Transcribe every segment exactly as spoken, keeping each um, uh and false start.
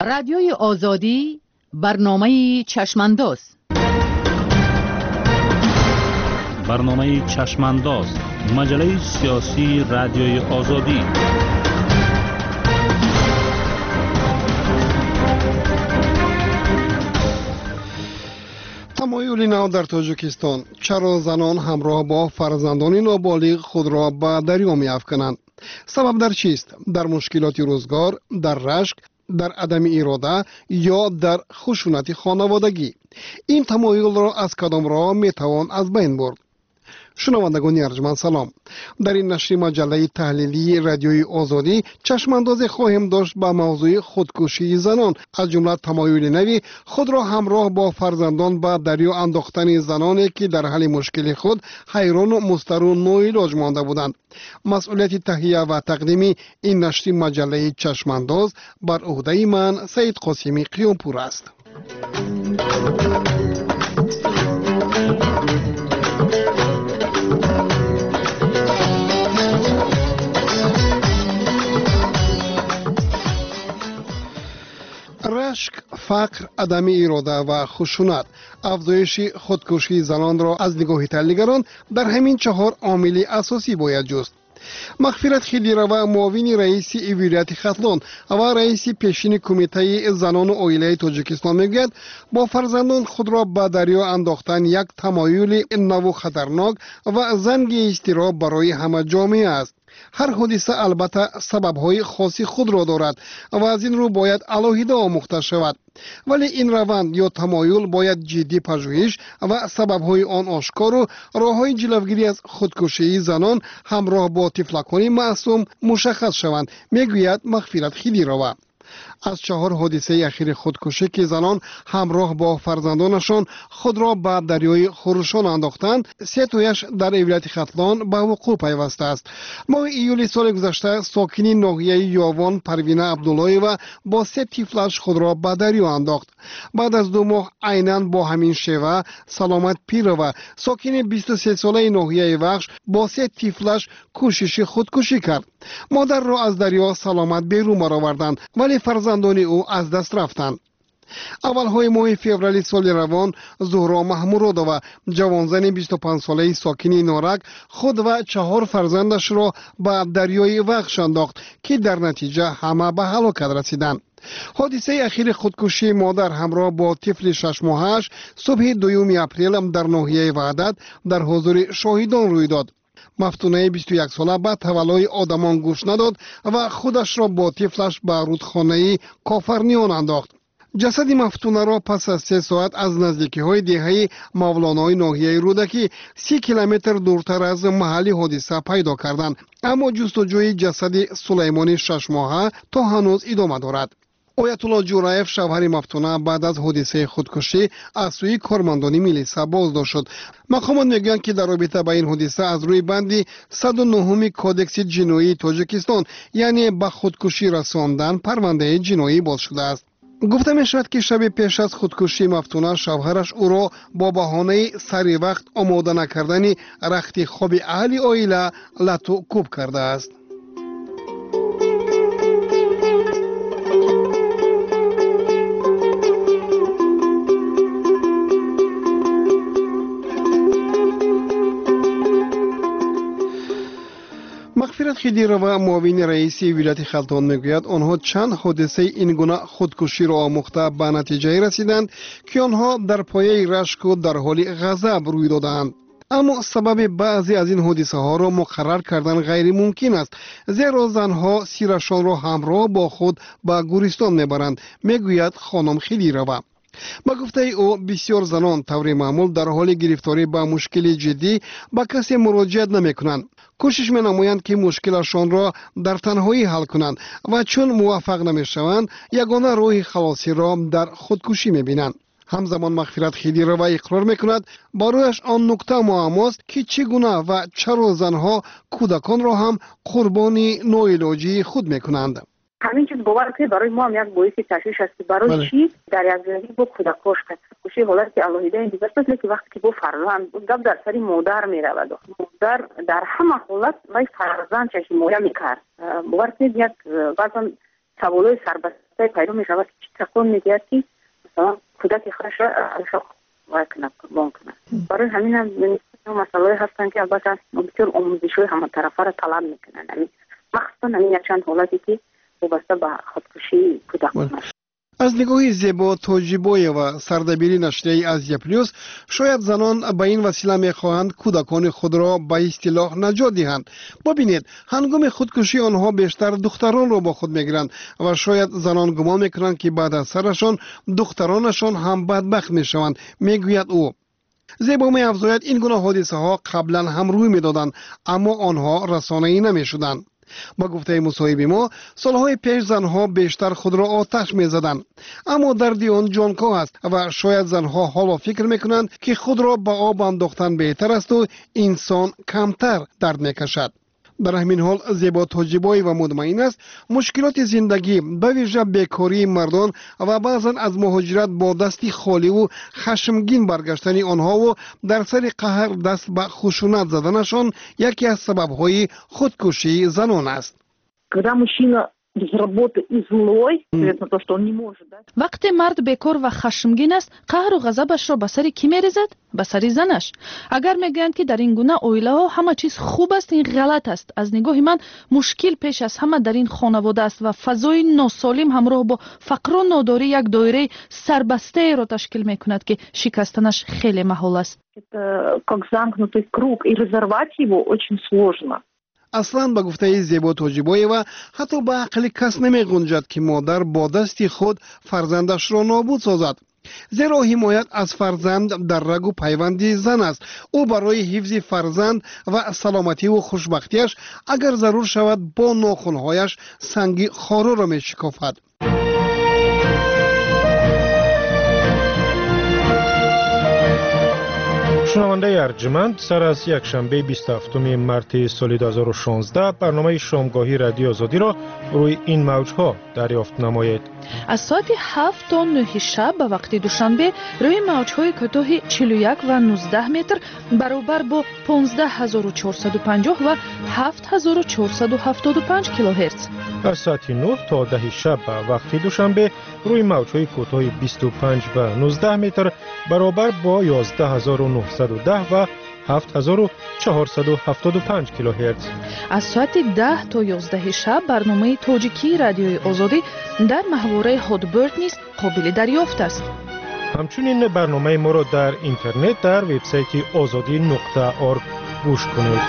رادیوی آزادی برنامه چشمانداز برنامه چشمانداز مجله سیاسی رادیوی آزادی. تمایل نو در تاجیکستان: چرا زنان همراه با فرزندان نابالغ خود را به دریا می‌افکنند؟ سبب در چیست؟ در مشکلات روزگار، در رشک، در عدم اراده یا در خشونت خانوادگی؟ این تمایل را از کدام راه میتوان از بین برد؟ شنوندگان ارجمند سلام. در این نشر مجله تحلیلی رادیوی آزادی چشمانداز خواهیم داشت به موضوع خودکشی زنان، از جمله تمایل نوی خود را همراه با فرزندان به دریا انداختن زنانی که در حل مشکل خود حیران و مضطر و ناعلاج مانده بودند. مسئولیت تهیه و تقدیم این نشر مجله چشمانداز بر عهده من سید قاسمی قیامپور است. رشک، فقر، عدم اراده و خشونت، افزایش خودکشی زنان را از نگاه تحلیلگران در همین چهار عامل اساسی باید جست. مغفرت خیلیروا، معاون رئیس ولایت ختلان و رئیس پیشین کمیته زنان و عائله تاجیکستان میگوید با فرزندان خود را به دریا انداختن یک تمایل نو و خطرناک و زنگ اضطراب برای همه جامعه است. هر حادثه البته سبب‌های خاصی خود را دارد و از این رو باید علاهیده آموخته شود، ولی این روند یا تمایل باید جدی پژوهش و سبب‌های آن آشکار و راه‌های جلوگیری از خودکشی زنان همراه با طفلکان معصوم مشخص شوند، میگوید مغفرت خیلیروا. از چهار حادثه اخیر خودکشی که زنان همراه با فرزندانشان خود را به دریای خروشان انداختند، سه تایش در ولایت ختلان به وقوع پیوسته است. ماه ایول سال گذشته ساکنین ناحیه یاوان پروینه عبداللهیوا با سه طفلش خود را به دریا انداخت. بعد از دو ماه عیناً با همین شیوه سلامت پیروا ساکن بیست و سه ساله ناحیه وخش با سه طفلش کوشش خودکشی کرد. مادر را از دریا سلامت بیرون آوردند ولی فرزندان او از دست رفتند. اولهای ماه فوریه سال روان زهرا محمودova جوانزن بیست و پنج ساله ساکن نارک خود و چهار فرزندش را به دریای وخش انداخت که در نتیجه همه به هلاکت رسیدند. حادثه اخیر خودکشی مادر همراه با طفل شش ماهش صبح دوم اپریل در ناحیه وحدت در حضور شاهدان روی داد. مفتونه بیست و یک ساله به تولای آدمان گوش نداد و خودش را با طفلش به رودخانه کافرنیان انداخت. جسد مفتونه را پس از سه ساعت از نزدیکی های دهه مولانای ناحیه رودکی سی کیلومتر دورتر از محل حادثه پیدا کردند، اما جستجوی جسد سلیمانی شش ماهه تا هنوز ادامه دارد. آیت الله جورایف شوهر مفتونه بعد از حادثه خودکشی از سوی کارمندان میلیسا بازداشت شد. مقامات میگویند که در رابطه با این حادثه از روی بند صد و نه کودکس جنایی تاجیکستان یعنی به خودکشی رساندن پرونده جنایی باز شده است. گفته می شود که شب پیش از خودکشی مفتونه شوهرش او را با بهانه سری وقت آماده نکردن رخت خواب اهل عائله لطو کوب کرده است. مغفرت خیلیروا معاون رئیس ولایت ختلان میگوید آنها چند حادثه این گونه خودکشی را آموخته به نتیجه رسیدند که آنها در پایه رشک و در حال غضب روی دادند. اما سبب بعضی از این حادثه ها را مقرر کردن غیر ممکن است، زیرا زنها سیرشان را همراه با خود به گورستان میبرند، میگوید خانم خیلیروا. با گفته او بسیار زنان طور معمول در حال گرفتاری به مشکل جدی با کسی مراجعت نمی کنند. کوشش می نمایند که مشکلشان را در تنهایی حل کنند و چون موفق نمی شوند یگانه راه خلاصی را در خودکشی می بینند. همزمان مغفرت خیلیروا اقرار می کند برایش آن نکته معماست که چگونه و چرا زنها کودکان را هم قربانی ناعلاجی خود می کنند. همین چیز باور که برای ما هم یک باعث تشویش است که برای بله. چی در یک زندگی با کودکاش کشی حالت که الهیده این دیگه است که وقتی که با فرزند گپ در سری مادر می رود، مادر در همه حالت وای فرزند چشم مایه می کرد. باور که یک بعضا سوالای سربسته پیدا می شود که تکون میدهد که مثلا کودک خودش را اشاق وای کنه بان کنه. برای همین هم مسائل هستن که البته بسیار آموزش‌های همه طرفه را طلب میکنن. یعنی مخصوصا همین یک چند حالتی که وابسته به خودکشی کودکان است. از نگاه زیبا توجیبویه و سردبیری نشریه ازیا پلیوس، شاید زنان به این وسیله میخواهند کودکان خود را به اصطلاح نجات دهند. ببینید، هنگام خودکشی آنها بیشتر دختران را با خود میگیرند و شاید زنان گمان میکنند که بعد از سرشان دخترانشان هم بدبخت میشوند، میگوید او. زیبا می افزاید این گونه حادثه ها قبلا هم روی میدادند، اما آنها رسانه‌ای نمیشدند. با گفته مصاحبه ما، سالهای پیش زنها بیشتر خود را آتش می زدند، اما دردی آن جانکاه است و شاید زنها حالا فکر میکنند که خود را به آب انداختن بهتر است و انسان کمتر درد میکشد. در همین حال زیبا توجیبایی و مطمئن است مشکلات زندگی به ویژه بیکاری مردان و بعضا از مهاجرت با دستی خالی و خشمگین برگشتن آنها و در سر قهر دست به خشونت زدنشان یکی از سبب‌های خودکشی زنان است. وقتی مرد بیکار و خشمگین است، قهر و غضبش را به سر کی می‌ریزد؟ به سر زنش. اگر میگویند که در این گونه عائله ها همه چیز خوب است، این غلط است. از نگاه من مشکل پیش از همه در این خانواده است و فضای ناسالم همراه با فقر و ناداری یک دایره سربسته را تشکیل میکند که شکستنش خیلی محال است. اصلا به گفته زیبا توجیبایова حتی به عقل کس نمی گنجد که مادر با دست خود فرزندش را نابود سازد. زیرا حمایت از فرزند در رگ و پیوند زن است. او برای حفظ فرزند و سلامتی و خوشبختیش اگر ضرور شود با ناخنهایش سنگ خارا را می شکافد. شنونده ارجمند، سر از یک شنبه بیست و هفتم مارس سال دو هزار و شانزده برنامه شامگاهی رادیو آزادی را روی این موجها دریافت نمایید. از ساعت هفت تا نه شب به وقت دوشنبه روی موجهای کوتاه چهل و یک و نوزده متر برابر با پانزده هزار و چهارصد و پنجاه و هفت هزار و چهارصد و هفتاد و پنج کیلوهرتز. از ساعت نه تا ده شب به وقت دوشنبه روی موجهای کوتاه بیست و پنج و نوزده متر برابر با یازده هزار و نهصد و ده و هفت هزار و چهارصد و هفتاد و پنج کیلوهرتز. از ساعت ده تا یازده شب برنامه تاجیکی رادیوی آزادی در محوره هادبرد نیز قابل دریافت است. همچنین برنامه ما را در اینترنت در وبسایت آزادی نقطه org گوش کنید.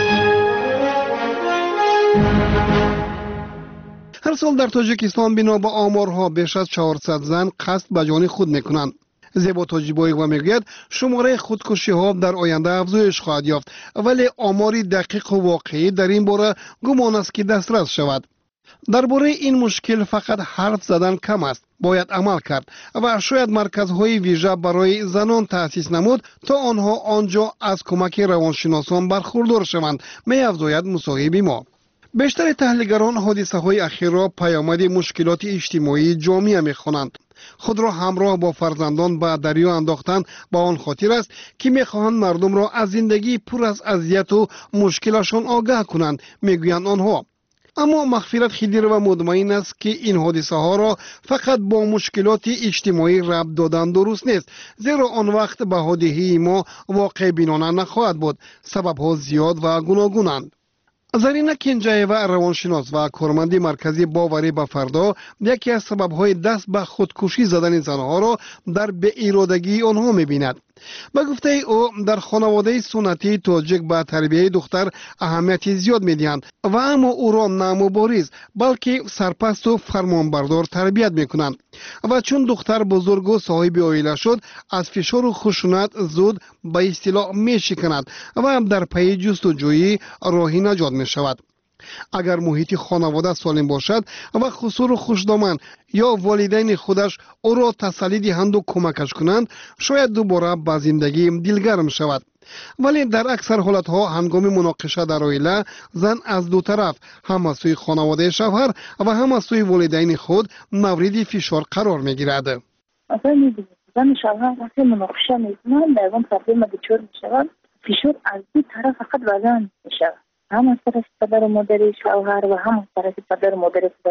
هر سال در تاجیکستان بنا به آمارها بیش از چهارصد زن قصد به جان خود میکنند. زیبا توجیبایova میگوید شماره خودکشی ها در آینده افزایش خواهد یافت، ولی آماری دقیق و واقعی در این باره گمان است که دسترس شود. درباره این مشکل فقط حرف زدن کم است، باید عمل کرد و شاید مرکزهای ویژه برای زنان تأسیس نمود تا آنها آنجا از کمک روانشناسان برخوردار شوند، می‌افزاید مصاحب ما. بیشتر تحلیلگران حادثه های اخیر را پیامد مشکلات اجتماعی جامعه می‌خوانند. خود را همراه با فرزندان به دریا انداختن با آن خاطر است که می‌خواهند مردم را از زندگی پر از اذیت و مشکلشان آگاه کنند، میگویند آنها. اما مغفرت خیلی و مطمئن است که این حادثه ها را فقط با مشکلات اجتماعی ربط دادن درست نیست، زیرا آن وقت به حادثه ما واقع بینانه نخواهد بود. سبب ها زیاد و گوناگونند. زرینه کنجایوا روانشناس و کارمند مرکزی باوری به فردا یکی از سبب‌های دست به خودکشی زدن زنها را در بی‌ارادگی آنها می‌بیند. به گفته او در خانواده سنتی تاجیک به تربیت دختر اهمیت زیاد می‌دهند و اما او را نه مبارز بلکه سرپرست و فرمانبردار تربیت می‌کنند و چون دختر بزرگ و صاحب عائله شد از فشار و خشونت زود به اصطلاح می‌شکند و در پی جستجوی راهی نجات می‌شود. اگر محیط خانواده سالم باشد و خسور و خوشدامن یا والدین خودش او را تسلی دهند و کمکش کنند، شاید دوباره به زندگی دلگرم شود. ولی در اکثر حالتها هنگام مناقشه در عائله زن از دو طرف، هم از سوی خانواده شوهر و هم از سوی والدین خود مورد فشار قرار میگیرد. مثلا زن شوهر وقتی مناقشه میکنند در اون پرابلم دچار میشوند، فشار از دو طرف فقط به زن میشود، هم از طرف پدر و مادر شوهر و هم از طرف پدر و مادر خودش.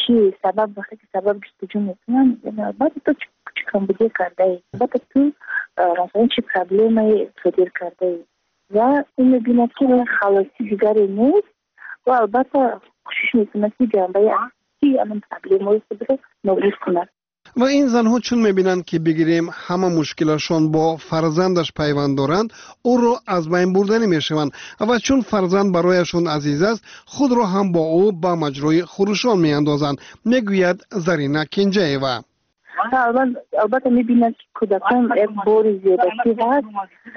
خودکشی سبب وقتی که سبب جستجو میکنن البته تو چی کمبودی کرده ای، البته تو مثلا چی پرابلمی صدر کرده ای و این میبیند که خلاصی دیگری نیست و البته کوشش میکنه که جنبه اصلی این پرابلم رو صدر نابود کنه. و این زنها چون میبینند که بگیریم همه مشکلشان با فرزندش پیوند دارند او را از بین بردن میشوند و چون فرزند برایشون عزیز است خود را هم با او به مجرای خروشان میاندازند، میگوید زرینه کنجایوا. البته میبینند که کودکان یک بار زیادتی هست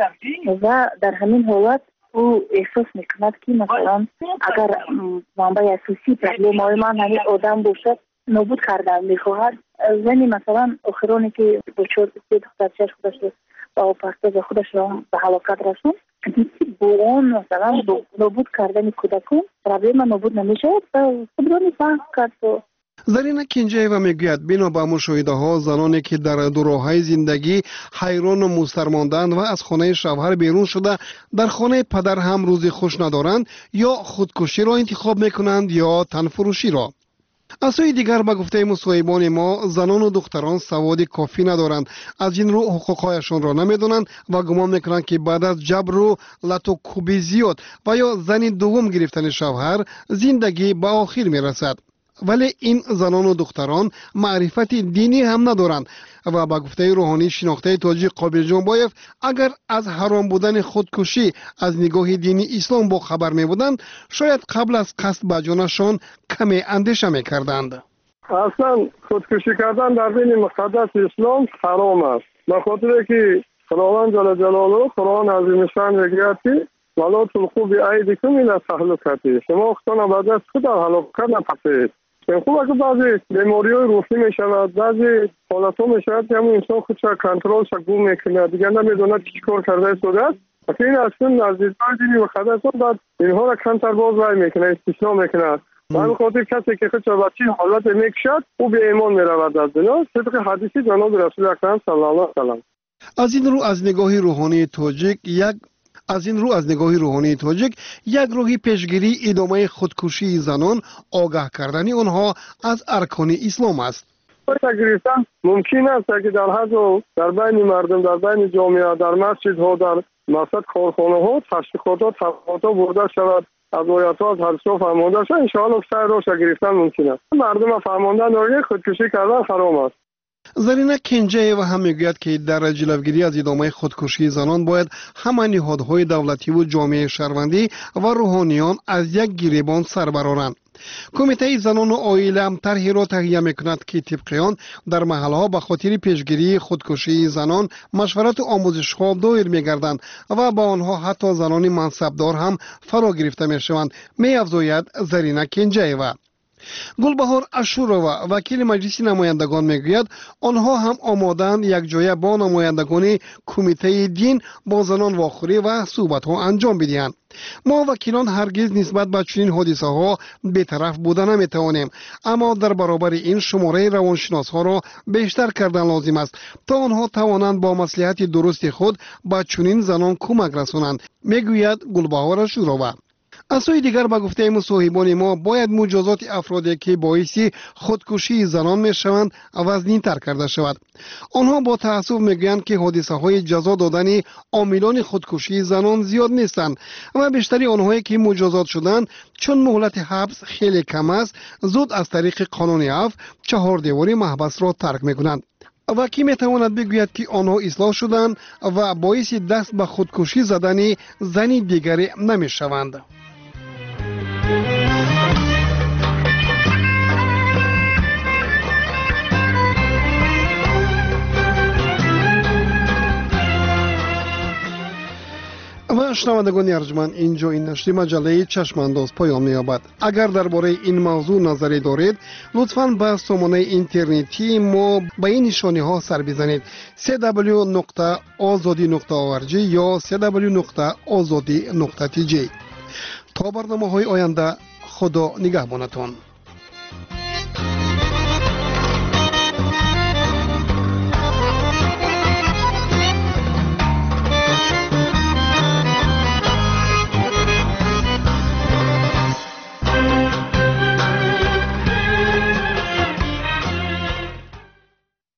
و در همین حالت او احساس میکند که مثلا اگر منبع اساسی پرابلم های من همین آدم باشد نابود کردن میخواهد. زنی مثلا آخرانی که با چهار سه دخترچه‌اش خودش رو با پرستار خودش رو به هلاکت رسوند دیدی با اون مثلا نابود کردن کودکان پرابلم نابود نمیشود و خود را میفهم کرد. زرینه کنجایوا میگوید بنا به مشاهده ها زنانی که در دوراهای زندگی حیران و مضطر ماندند و از خانه شوهر بیرون شده در خانه پدر هم روزی خوش ندارند یا خودکشی را انتخاب میکنند یا تنفروشی را. از سوی دیگر به گفته مصاحبان ما زنان و دختران سواد کافی ندارند، از این رو حقوقهایشان را نمیدانند و گمان میکنند که بعد از جبر و لط و کوبی زیاد و یا زن دوم گرفتن شوهر زندگی به آخر میرسد. ولی این زنان و دختران معرفت دینی هم ندارند و با گفته روحانی شناخته تاجی قابل جنبایف اگر از حرام بودن خودکشی از نگاه دینی اسلام با خبر می بودند شاید قبل از قصد به جانشان کمی اندیشه می کردند. اصلا خودکشی کردن در دین مقدس اسلام حرام است، به خاطر که خداوند جل جلاله قرآن عظیم شان میگوید که ولا تلقوا بأیدیکم الی التهلکة، شما خودتان به دست خود در هلاکت نپسید. خوب که بعضی بیماری های روحی می شود، بعضی حالت ها می شود که همون انسان خودش کنترل گم میکنه، دیگه نمیدونه چی کار کرده شده است. این اصلا نزدیکای دینی و مقدس بعد اینها را کنتر باز رای میکنه، استثناء میکنه. به خاطر کسی که خودش با چی حالت میکشد او به ایمان میرود از دنیا، طبق حدیث جناب رسول اکرم صلی الله علیه و سلم. از این رو از نگاه روحانی تاجیک یک از این رو از نگاه روحانی تاجیک یک راهی پیشگیری ادامه خودکشی زنان آگاه کردن آنها از ارکان اسلام است. گرفتن ممکن است که در حد و در بین مردم، در بین جامعه، در مسجد ها، در مسجد کارخانه ها تشویقات تبلیغات برده شود، از آیات ها از حدیث ها فرمانده شود، ان شاء الله سعی را گرفتن ممکن است. مردم فهماندن داره خودکشی کردن حرام است. زرینه کنجایوا هم میگوید که در جلوگیری از ادامه خودکشی زنان باید همه نهادهای دولتی و جامعه شهروندی و روحانیان از یک گریبان سر برآورند. کمیته زنان و عائله هم طرحی را تهیه میکند که طبق آن در محلها به خاطر پیشگیری خودکشی زنان مشورت و آموزش ها دایر میگردند و با آنها حتی زنان منصبدار هم فرا گرفته میشوند، میافزاید زرینه کنجایوا. گلبهار اشورова وکیل مجلس نمایندگان میگوید آنها هم آمادند یک جای با نمایندگان کمیته دین با زنان واخوری و صحبت ها انجام بدهند. ما وکیلان هرگز نسبت به چنین حادثه ها بی‌طرف بودن نمیتوانیم، اما در برابر این شماره روانشناس ها را بیشتر کردن لازم است تا آنها توانند با مصلحت درست خود به چنین زنان کمک رسانند، میگوید گلبهار اشورova. از سوی دیگر به گفته مصاحبان ما باید مجازات افرادی که باعث خودکشی زنان می شوند وزنی تر کرده شود. آنها با تأسف میگویند که حادثه های جزا دادن عاملان خودکشی زنان زیاد نیستند و بیشتری آنهایی که مجازات شدند چون مهلت حبس خیلی کم است زود از طریق قانون عفو چهار دیواری محبس را ترک میکنند. و کی میتواند بگوید که آنها اصلاح شدند و باعث دست به خودکشی زدن زنی دیگری نمیشوند. و شنوندگان ارجمند اینجا این نشر مجله چشمانداز پایان می‌یابد. اگر درباره این موضوع نظری دارید لطفاً به سامانه اینترنتی ما به این نشانی ها سر بزنید: سی دبلیو نقطه آزادی نقطه او ار جی یا سی دبلیو نقطه آزادی نقطه تی جی. تا برنامه‌های آینده خدا نگهبانتان.